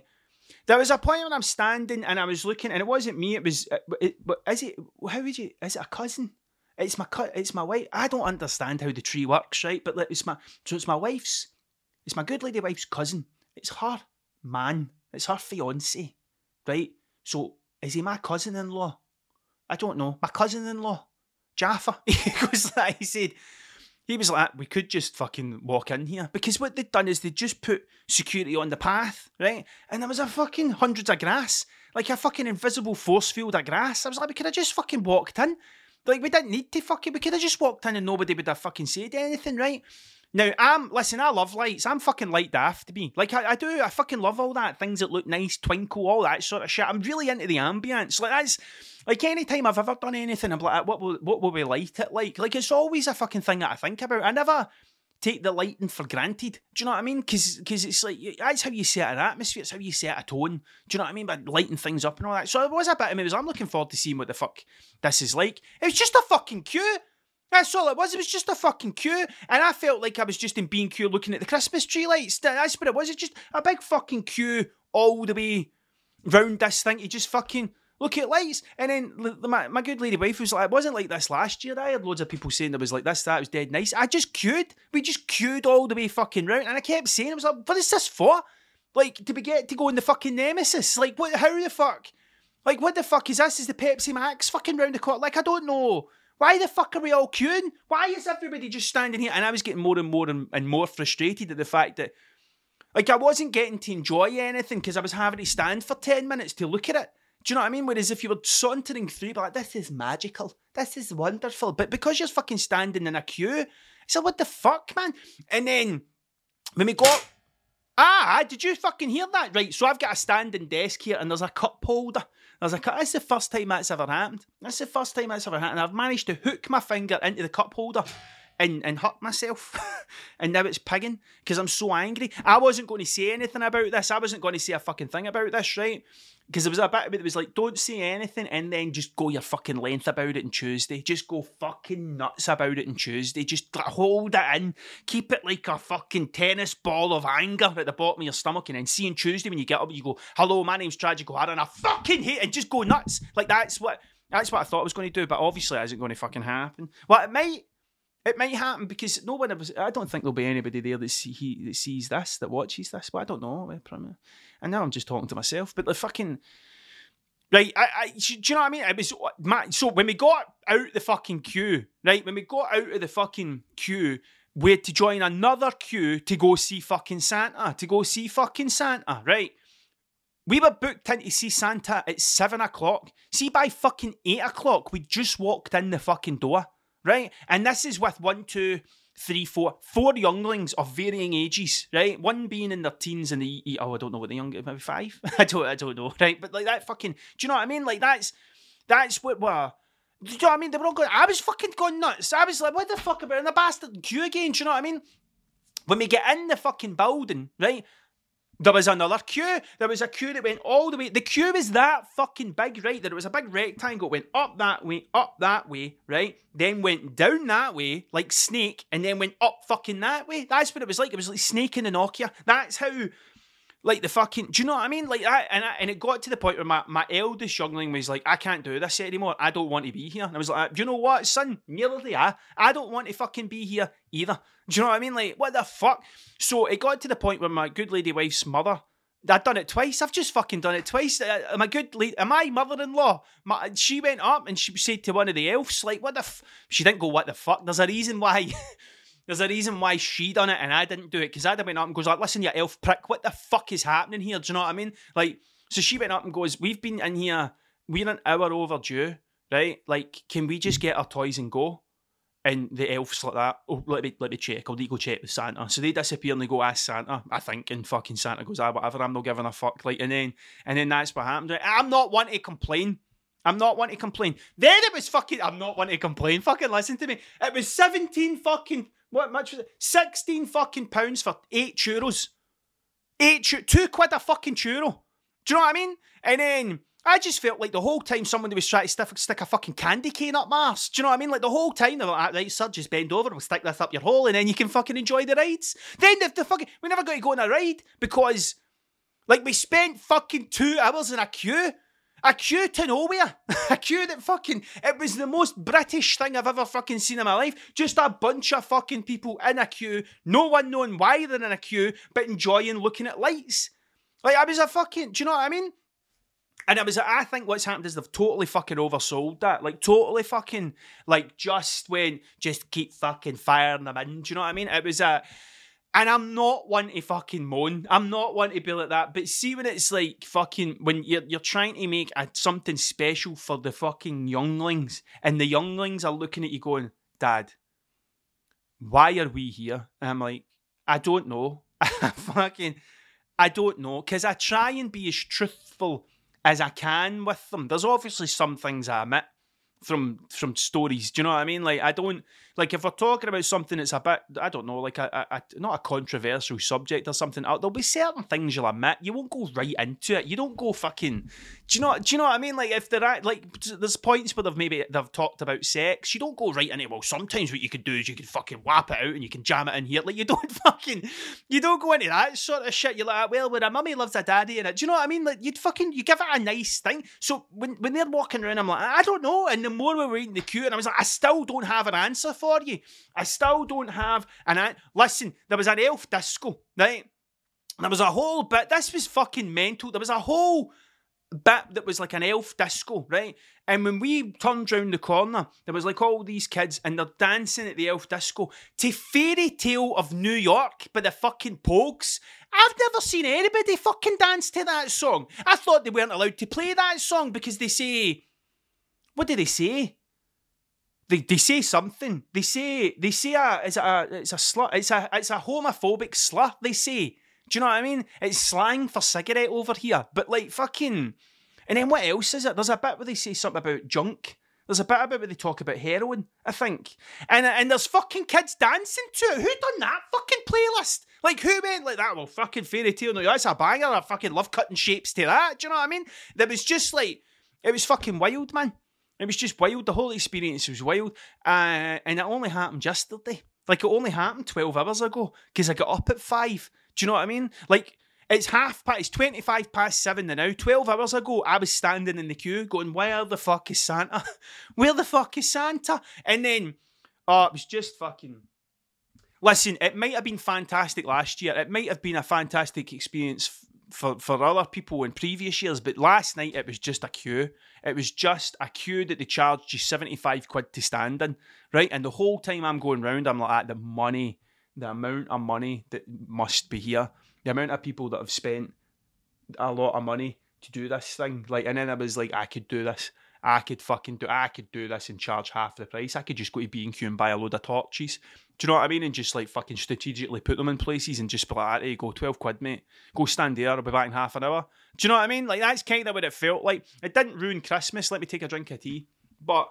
there was a point when I'm standing and I was looking, and it wasn't me. It was. It, it, is it? How would you? Is it a cousin? It's my it's my wife. I don't understand how the tree works, right? But it's my so it's my wife's. It's my good lady wife's cousin. It's her man. It's her fiance, right? So is he my cousin-in-law? I don't know. My cousin-in-law, Jaffa. He goes like he said. He was like, we could just fucking walk in here. Because what they'd done is they just put security on the path, right? And there was a fucking hundreds of grass. Like a fucking invisible force field of grass. I was like, we could have just fucking walked in. Like, we didn't need to fucking... We could have just walked in and nobody would have fucking said anything, right? Now, I'm... Listen, I love lights. I'm fucking light daft to me. Like, I, I do. I fucking love all that. Things that look nice, twinkle, all that sort of shit. I'm really into the ambience. Like, that's... Like, any time I've ever done anything, I'm like, what will, what will we light it like? Like, it's always a fucking thing that I think about. I never take the lighting for granted. Do you know what I mean? Because it's like, that's how you set an atmosphere. It's how you set a tone. Do you know what I mean? By lighting things up and all that. So there was a bit of me, was I'm looking forward to seeing what the fuck this is like. It was just a fucking queue. That's all it was. It was just a fucking queue. And I felt like I was just in B and Q looking at the Christmas tree lights. That's what it was. It's just a big fucking queue all the way round this thing. You just fucking... look at lights. And then my, my good lady wife was like, it wasn't like this last year. I had loads of people saying there was like this, that, it was dead nice. I just queued. We just queued all the way fucking round. And I kept saying, I was like, what is this for? Like, did we get to go in the fucking Nemesis? Like, what? How the fuck? Like, what the fuck is this? Is the Pepsi Max fucking round the corner? Like, I don't know. Why the fuck are we all queuing? Why is everybody just standing here? And I was getting more and more and, and more frustrated at the fact that, like, I wasn't getting to enjoy anything because I was having to stand for ten minutes to look at it. Do you know what I mean? Whereas if you were sauntering through, you'd be like, this is magical. This is wonderful. But because you're fucking standing in a queue, it's like, what the fuck, man? And then when we got... Ah, did you fucking hear that? Right, so I've got a standing desk here and there's a cup holder. There's a cup... That's the first time that's ever happened. That's the first time that's ever happened. I've managed to hook my finger into the cup holder and, and hurt myself. And now it's pigging because I'm so angry. I wasn't going to say anything about this. I wasn't going to say a fucking thing about this, right? Because there was a bit of it that was like, don't say anything and then just go your fucking length about it on Tuesday. Just go fucking nuts about it on Tuesday. Just hold it in. Keep it like a fucking tennis ball of anger at the bottom of your stomach. And then see on Tuesday when you get up, you go, hello, my name's Tragic O'Hara and I fucking hate it. And just go nuts. Like, that's what that's what I thought I was going to do. But obviously it isn't going to fucking happen. Well, it might. It might happen because no one was. I don't think there'll be anybody there that, see, he, that sees this, that watches this. But I don't know. And now I'm just talking to myself. But the fucking right, I, I, do you know what I mean? It was my, so when we got out the fucking queue, right? When we got out of the fucking queue, we had to join another queue to go see fucking Santa. To go see fucking Santa, right? We were booked in to see Santa at seven o'clock. See, by fucking eight o'clock, we just walked in the fucking door. Right? And this is with one, two, three, four, four younglings of varying ages, right? One being in their teens and the, oh, I don't know what the young, maybe five? I don't, I don't know, right? But like that fucking, do you know what I mean? Like that's, that's what we're, do you know what I mean? They were all going, I was fucking going nuts. I was like, what the fuck about in the bastard queue again? Do you know what I mean? When we get in the fucking building, right? There was another queue. There was a queue that went all the way. The queue was that fucking big, right? That it was a big rectangle. Went up that way, up that way, right? Then went down that way, like Snake, and then went up fucking that way. That's what it was like. It was like Snake in the Nokia. That's how, like, the fucking... Do you know what I mean? Like that, and, I, and it got to the point where my, my eldest youngling was like, I can't do this anymore. I don't want to be here. And I was like, you know what, son? Nearly, I, I don't want to fucking be here either. Do you know what I mean? Like, what the fuck? So it got to the point where my good lady wife's mother, I'd done it twice. I've just fucking done it twice. Uh, my good lady, my mother-in-law, my, she went up and she said to one of the elves, like, what the f... She didn't go, what the fuck? There's a reason why... There's a reason why she done it and I didn't do it, because I'd have went up and goes like, listen, you elf prick, what the fuck is happening here? Do you know what I mean? Like, so she went up and goes, we've been in here, we're an hour overdue, right? Like, can we just get our toys and go? And the elf's like that, oh, let me let me check, I'll need to go check with Santa. So they disappear and they go ask Santa, I think, and fucking Santa goes, ah, whatever, I'm not giving a fuck. Like, and then and then that's what happened. Right? I'm not one to complain. I'm not one to complain. Then it was fucking, I'm not one to complain. Fucking listen to me. It was seventeen fucking, what much was it? sixteen fucking pounds for eight churros. Eight, chu- two quid a fucking churro. Do you know what I mean? And then I just felt like the whole time somebody was trying to stick, stick a fucking candy cane up my arse. Do you know what I mean? Like the whole time they were like, right, sir, just bend over, we'll stick this up your hole and then you can fucking enjoy the rides. Then the, the fucking, we never got to go on a ride because Like, we spent fucking two hours in a queue. A queue to nowhere. A queue that fucking... It was the most British thing I've ever fucking seen in my life. Just a bunch of fucking people in a queue. No one knowing why they're in a queue, but enjoying looking at lights. Like, I was a fucking... Do you know what I mean? And it was... I think what's happened is they've totally fucking oversold that. Like, totally fucking... Like, just when... Just keep fucking firing them in. Do you know what I mean? It was a... And I'm not one to fucking moan. I'm not one to be like that. But see when it's like fucking... When you're, you're trying to make a, something special for the fucking younglings. And the younglings are looking at you going, Dad, why are we here? And I'm like, I don't know. I fucking... I don't know. Because I try and be as truthful as I can with them. There's obviously some things I admit from from stories. Do you know what I mean? Like, I don't... Like, if we're talking about something that's a bit, I don't know, like, a, a, a not a controversial subject or something, there'll be certain things you'll admit. You won't go right into it. You don't go fucking... Do you know, do you know what I mean? Like, if they're at, like, there's points where they've maybe, they've talked about sex, you don't go right into it. Well, sometimes what you could do is you could fucking whap it out and you can jam it in here. Like, you don't fucking, you don't go into that sort of shit. You're like, well, when a mummy loves a daddy in it, do you know what I mean? Like, you'd fucking, you give it a nice thing. So when, when they're walking around, I'm like, I don't know. And the more we were waiting in the queue, and I was like, I still don't have an answer for you. I still don't have an answer. Listen, there was an elf disco, right? There was a whole bit, this was fucking mental. There was a whole bit that was like an elf disco, right? And when we turned round the corner, there was like all these kids and they're dancing at the elf disco to Fairy Tale of New York by the fucking Pogues. I've never seen anybody fucking dance to that song. I thought they weren't allowed to play that song because they say, what do they say? They they say something. They say they say a it's a it's a slur. It's a it's a homophobic slur. They say. Do you know what I mean? It's slang for cigarette over here. But like fucking... And then what else is it? There's a bit where they say something about junk. There's a bit about where they talk about heroin, I think. And and there's fucking kids dancing to it. Who done that fucking playlist? Like, who went like that? Well, fucking Fairy Tale. No, that's a banger. I fucking love cutting shapes to that. Do you know what I mean? That was just like... It was fucking wild, man. It was just wild. The whole experience was wild. Uh, and it only happened yesterday. Like, it only happened twelve hours ago. Because I got up at five. Do you know what I mean? Like, it's half past, it's twenty-five past seven now. twelve hours ago, I was standing in the queue going, where the fuck is Santa? Where the fuck is Santa? And then, oh, it was just fucking... Listen, it might have been fantastic last year. It might have been a fantastic experience f- for, for other people in previous years, but last night it was just a queue. It was just a queue that they charged you seventy-five quid to stand in, right? And the whole time I'm going round, I'm like, ah, the money... the amount of money that must be here, the amount of people that have spent a lot of money to do this thing, like, and then I was like, I could do this, I could fucking do, I could do this and charge half the price. I could just go to B and Q and buy a load of torches. Do you know what I mean? And just like fucking strategically put them in places and just be like, hey, go twelve quid, mate. Go stand there. I'll be back in half an hour. Do you know what I mean? Like, that's kind of what it felt like. It didn't ruin Christmas. Let me take a drink of tea, but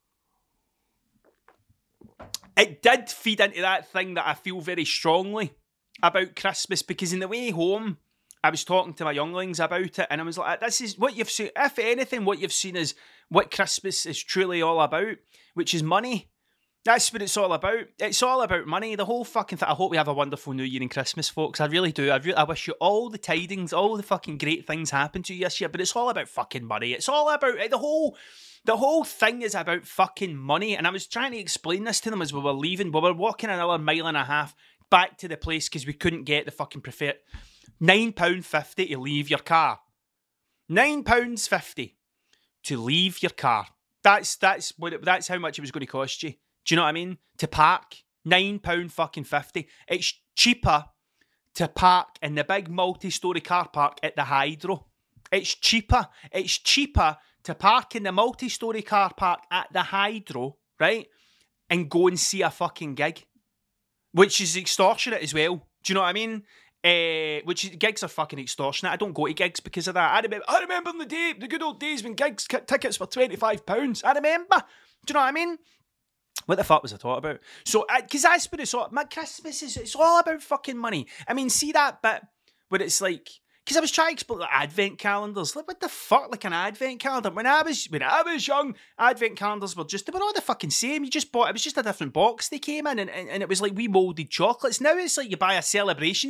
it did feed into that thing that I feel very strongly about Christmas, because in the way home, I was talking to my younglings about it, and I was like, this is what you've seen. If anything, what you've seen is what Christmas is truly all about, which is money. That's what it's all about. It's all about money. The whole fucking thing. I hope we have a wonderful New Year and Christmas, folks. I really do. I, re- I wish you all the tidings, all the fucking great things happen to you this year, but it's all about fucking money. It's all about the whole... The whole thing is about fucking money, and I was trying to explain this to them as we were leaving. We were walking another mile and a half back to the place because we couldn't get the fucking preferred. nine pounds fifty to leave your car. nine pounds fifty to leave your car. That's that's what it, that's how much it was going to cost you. Do you know what I mean? To park. nine pounds fucking fifty. It's cheaper to park in the big multi-storey car park at the Hydro. It's cheaper. It's cheaper to park in the multi-storey car park at the Hydro, right, and go and see a fucking gig, which is extortionate as well. Do you know what I mean? Uh, which is, gigs are fucking extortionate. I don't go to gigs because of that. I remember, I remember in the day, the good old days when gigs tickets were twenty-five pounds. I remember. Do you know what I mean? What the fuck was I talking about? So, because that's what it's all. My Christmas is, it's all about fucking money. I mean, see that bit where it's like, because I was trying to explain like advent calendars. Like, what the fuck, like an advent calendar? When I was when I was young, advent calendars were just, they were all the fucking same. You just bought, it was just a different box they came in, and, and, and it was like we moulded chocolates. Now it's like you buy a celebrations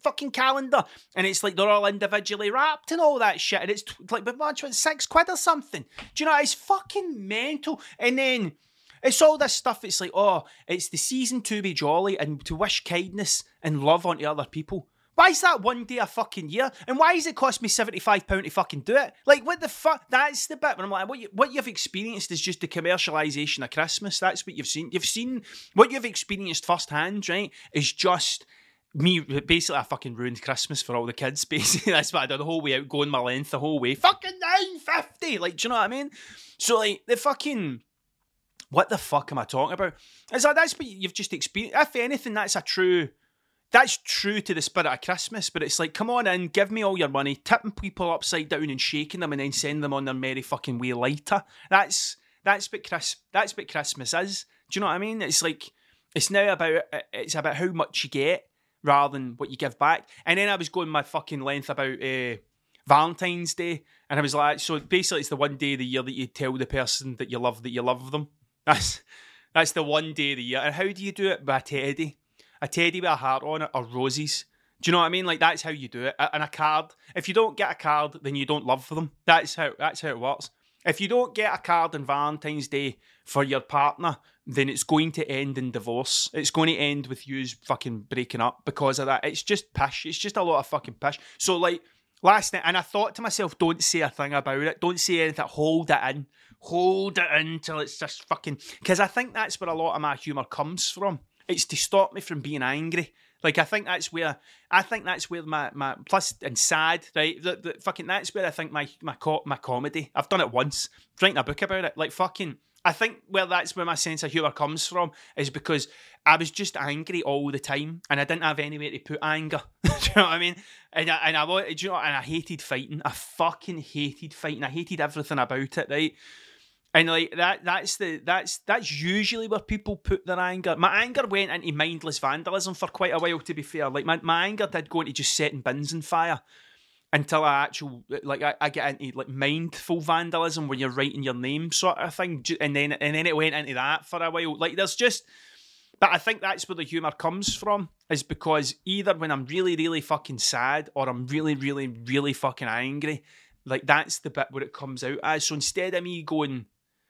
fucking calendar, and it's like they're all individually wrapped and all that shit, and it's t- like, but much it's six quid or something. Do you know? It's fucking mental. And then it's all this stuff. It's like, oh, it's the season to be jolly and to wish kindness and love onto other people. Why is that one day a fucking year? And why does it cost me seventy-five pounds to fucking do it? Like, what the fuck? That's the bit when I'm like, what, you, what you've experienced is just the commercialisation of Christmas. That's what you've seen. You've seen, what you've experienced firsthand, right, is just me, basically, I fucking ruined Christmas for all the kids, basically. That's what I did the whole way out, going my length the whole way. Fucking nine fifty! Like, do you know what I mean? So, like, the fucking... What the fuck am I talking about? It's like, that's what you've just experienced. If anything, that's a true... That's true to the spirit of Christmas, but it's like, come on in, give me all your money, tipping people upside down and shaking them and then send them on their merry fucking way later. That's that's what Chris that's what Christmas is. Do you know what I mean? It's like, it's now about it's about how much you get rather than what you give back. And then I was going my fucking length about uh, Valentine's Day, and I was like, so basically it's the one day of the year that you tell the person that you love that you love them. That's that's the one day of the year. And how do you do it? By a teddy. A teddy with a heart on it, or roses. Do you know what I mean? Like, that's how you do it. And a card. If you don't get a card, then you don't love them. That's how that's how it works. If you don't get a card on Valentine's Day for your partner, then it's going to end in divorce. It's going to end with you fucking breaking up because of that. It's just pish. It's just a lot of fucking pish. So, like, last night, and I thought to myself, don't say a thing about it. Don't say anything. Hold it in. Hold it in till it's just fucking... Because I think that's where a lot of my humour comes from. It's to stop me from being angry. Like, I think that's where, I think that's where my, my plus, and sad, right? The, the, fucking, that's where I think my, my, co- my comedy, I've done it once, writing a book about it. Like, fucking, I think where that's where my sense of humour comes from is because I was just angry all the time and I didn't have anywhere to put anger. Do you know what I mean? And I, and I, do you know, and I hated fighting. I fucking hated fighting. I hated everything about it, right? And like that, that's the that's that's usually where people put their anger. My anger went into mindless vandalism for quite a while, to be fair. Like my, my anger did go into just setting bins on fire until I actual like I, I get into like mindful vandalism where you're writing your name sort of thing. And then and then it went into that for a while. Like there's just, but I think that's where the humour comes from, is because either when I'm really really fucking sad or I'm really really really fucking angry, like that's the bit where it comes out as. So instead of me going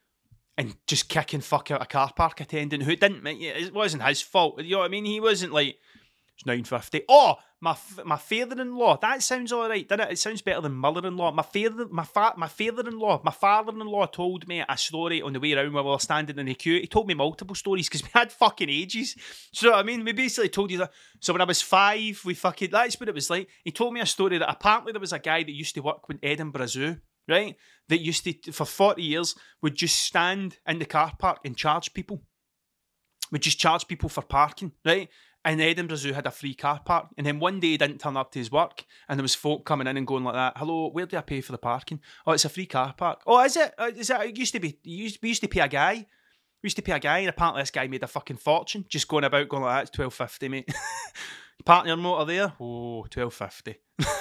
and just kicking fuck out a car park attendant who didn't, it wasn't his fault. You know what I mean? He wasn't like, it's nine fifty. Oh, my my father-in-law. That sounds all right, doesn't it? It sounds better than mother-in-law. My father, my fa- my father-in-law, my father-in-law told me a story on the way around while we were standing in the queue. He told me multiple stories because we had fucking ages. So I mean, we basically told you that. So when I was five, we fucking, that's what it was like. He told me a story that apparently there was a guy that used to work with Edinburgh Zoo, right? That used to, for forty years, would just stand in the car park and charge people. Would just charge people for parking, right? And the Edinburgh Zoo had a free car park. And then one day he didn't turn up to his work, and there was folk coming in and going like that, hello, where do I pay for the parking? Oh, it's a free car park. Oh, is it? Uh, is it? It used to be, used, we used to pay a guy. We used to pay a guy, and apparently this guy made a fucking fortune just going about going like that. It's twelve fifty, mate. Parking your motor there? Oh, twelve fifty.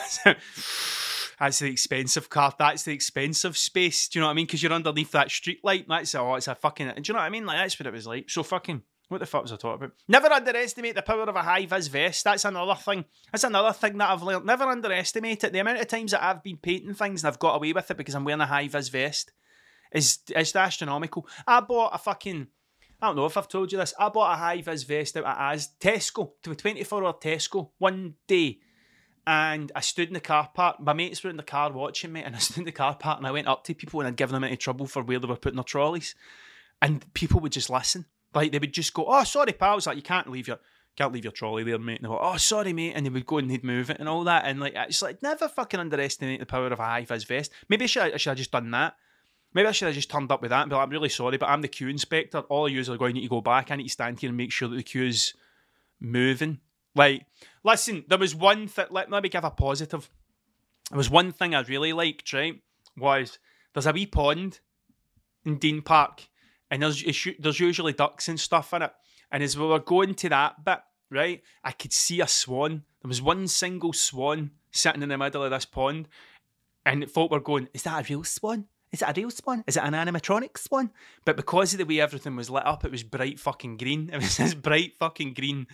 That's the expensive car. That's the expensive space. Do you know what I mean? Because you're underneath that street light. That's oh, it's a fucking. Do you know what I mean? Like that's what it was like. So fucking. What the fuck was I talking about? Never underestimate the power of a high vis vest. That's another thing. That's another thing that I've learned. Never underestimate it. The amount of times that I've been painting things and I've got away with it because I'm wearing a high vis vest is is astronomical. I bought a fucking. I don't know if I've told you this. I bought a high vis vest out at As Tesco to a twenty-four hour Tesco one day. And I stood in the car park. My mates were in the car watching me, and I stood in the car park and I went up to people and I'd given them into trouble for where they were putting their trolleys. And people would just listen. Like they would just go, oh, sorry, pal. I was like, you can't leave your can't leave your trolley there, mate. And they go, oh, sorry, mate. And they would go and they'd move it and all that. And like it's like never fucking underestimate the power of a high vis vest. Maybe I should, I should have just done that. Maybe I should have just turned up with that and be like, I'm really sorry, but I'm the queue inspector. All of you are going to need to go back. I need to stand here and make sure that the queue's moving. Like, listen, there was one thing, let, let me give a positive. There was one thing I really liked, right, was there's a wee pond in Dean Park, and there's there's usually ducks and stuff in it. And as we were going to that bit, right, I could see a swan. There was one single swan sitting in the middle of this pond, and folk were going, is that a real swan? Is it a real swan? Is it an animatronic swan? But because of the way everything was lit up, it was bright fucking green. It was this bright fucking green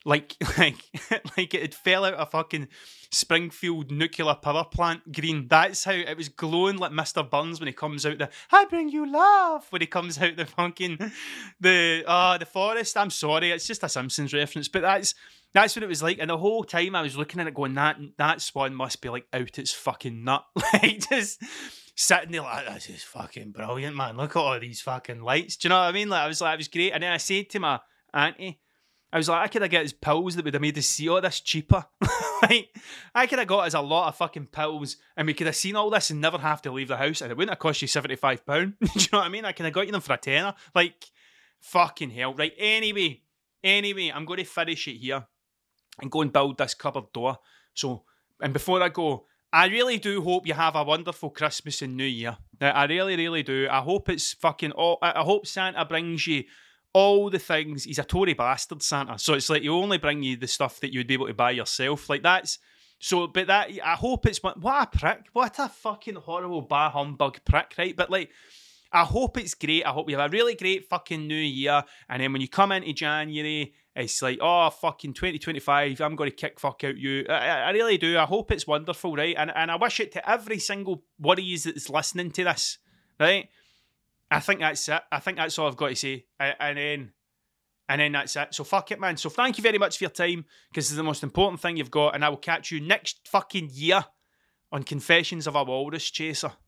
like like like it had fell out of fucking Springfield nuclear power plant green. That's how it was glowing, like Mister Burns when he comes out the I bring you love when he comes out the fucking the uh the forest. I'm sorry, it's just a Simpsons reference, but that's that's what it was like. And the whole time I was looking at it going, that that swan must be like out its fucking nut. Like just sitting there like, this is fucking brilliant, man. Look at all these fucking lights. Do you know what I mean? Like I was like, it was great. And then I said to my auntie, I was like, I could have got his pills that would have made us see all this cheaper. Like, I could have got us a lot of fucking pills and we could have seen all this and never have to leave the house and it wouldn't have cost you seventy-five pounds. Do you know what I mean? I could have got you them for a tenner. Like, fucking hell. Right, anyway, anyway, I'm going to finish it here and go and build this cupboard door. So, and before I go, I really do hope you have a wonderful Christmas and New Year. I really, really do. I hope it's fucking, all, I hope Santa brings you all the things. He's a Tory bastard, Santa. So it's like he'll only bring you the stuff that you would be able to buy yourself. Like that's so. But that I hope it's what a prick. What a fucking horrible bah humbug prick, right? But like, I hope it's great. I hope you have a really great fucking New Year. And then when you come into January, it's like, oh fucking twenty twenty-five. I'm going to kick fuck out you. I, I really do. I hope it's wonderful, right? And and I wish it to every single one of you that's listening to this, right? I think that's it. I think that's all I've got to say. And then, and then that's it. So fuck it, man. So thank you very much for your time, because it's the most important thing you've got. And I will catch you next fucking year on Confessions of a Walrus Chaser.